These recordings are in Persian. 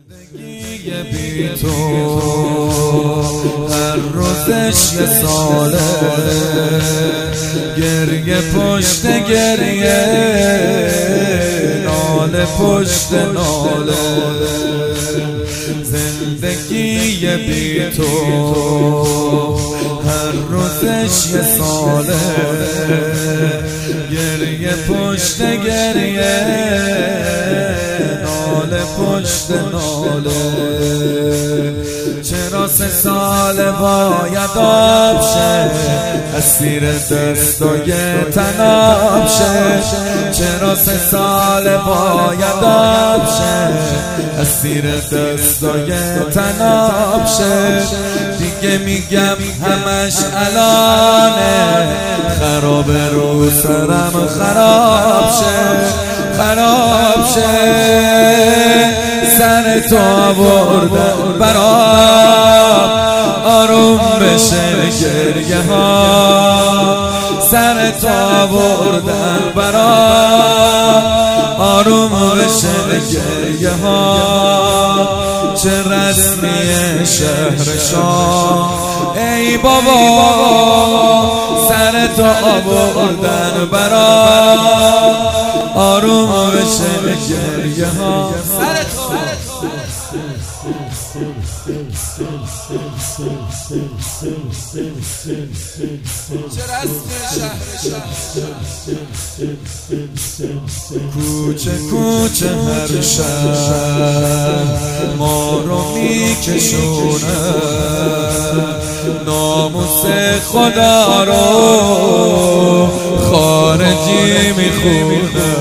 زندگی بی تو هر روزش یه ساله، گریه پشت گریه، ناله پشت ناله. زندگی بی تو هر روزش یه ساله، گریه پشت گریه، ناله پشت ناله. چرا 3 سال باید آب شه، اسیر دستای تناب شه؟ چرا 3 سال باید آب شه، اسیر دستای تناب شه؟ دیگه میگم همش الانه، خراب رو سرم خراب شه، خراب شه. سر تو آوردن برام آروم بشه گریه ها، سر تو آوردن برام آروم بشه گریه ها. چه رسمی شهر شام ای بابا، سر تو آوردن برام آروم بشه گریه ها. سر تو کوچه کوچه هر شهر ما رو میکشونه، ناموس خدا رو خارجی میخونه.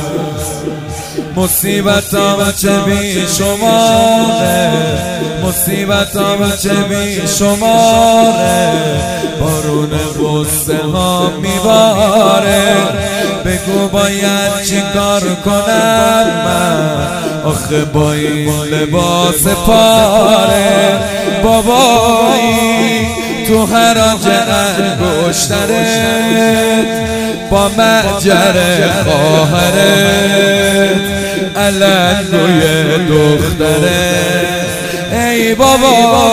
مصیبتام چه بی شماره، مصیبتام چه بی شماره، بارون غصه ها میباره. بگو باید چی کار کنم من آخه با این لباس پاره؟ بابایی تو هر آنچه انگشترت با مهجر خواهرت علنگوی دخترت. ای بابا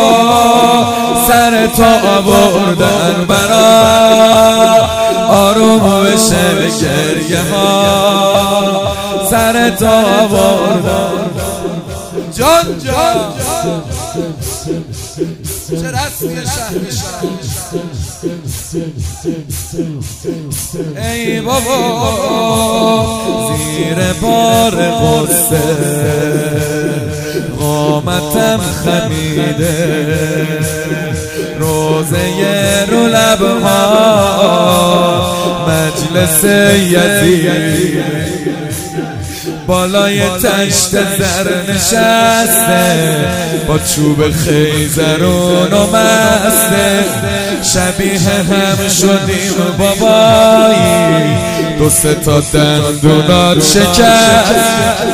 سر تو آوردن برا آروم بشه گریه ها، سر تو آوردن جان جان. چه رسمی شهر ای بابا زیر بار غصه قامتم خمیده، روزه رو لبها مجلس یزید، بالای تشت زر نشسته با چوب خیزرون و مسته. شبیه هم شدیم بابایی، 2-3 تا دندونات شکست،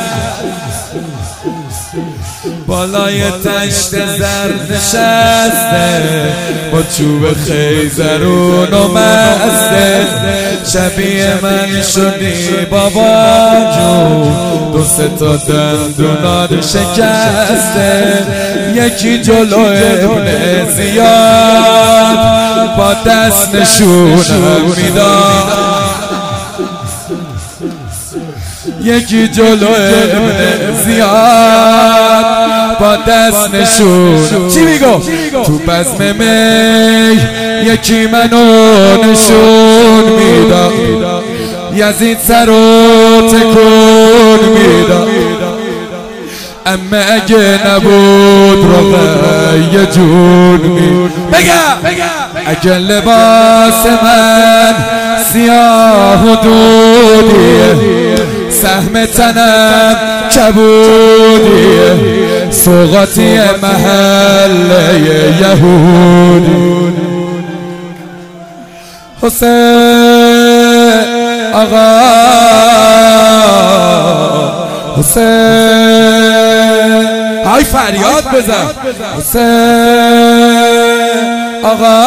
بالای تشت زر نشسته با چوب خیزرون و مسته. شبیه من شدی بابا جون، 2-3 تا دندونات شکسته. یکی جلو ابن زیاد با دست نشونم میداد، یکی جلو ابن زیاد با دست نشون. چی میگو؟ تو بزم می یکی منو نشون میداد، یزید سر رو تکون میداد. اما اگه نبود رقیه جون بگم اگه لباس من سیاه و دودیه، سهم تنم کبودیه، سوغاتی محله یهودی. حسین آقا حسین های فریاد بزن، حسین آقا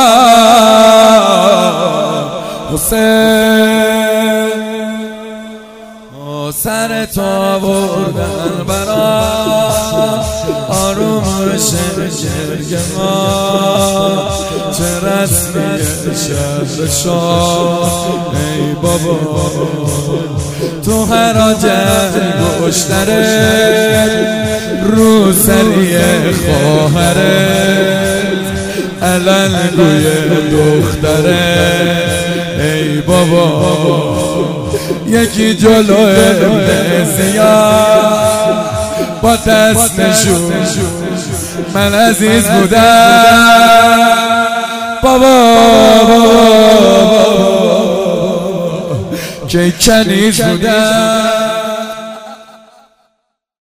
حسین. سر تو آوردن برا گرگه ها چه رسمی شهر شاه ای بابا تو هر آجر گشتره روسری خواهره علنگوی دختره ای بابا یکی جلو ابن زیاد با دست نشون من عزیز بودم بابا که کنیز بودم